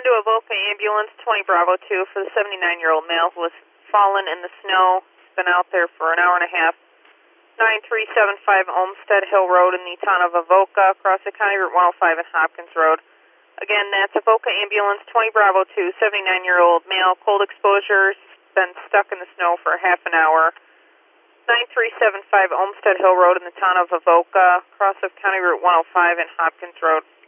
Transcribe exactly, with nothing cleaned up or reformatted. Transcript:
respond to a Avoca ambulance twenty Bravo two for the seventy-nine-year-old male who was fallen in the snow. He's been out there for an hour and a half. nine three seven five Olmsted Hill Road in the town of Avoca, across the County Route one oh five and Hopkins Road. Again, that's Avoca ambulance twenty Bravo two, seventy-nine-year-old male, cold exposures, been stuck in the snow for half an hour. nine three seven five Olmsted Hill Road in the town of Avoca, across the County Route one oh five and Hopkins Road.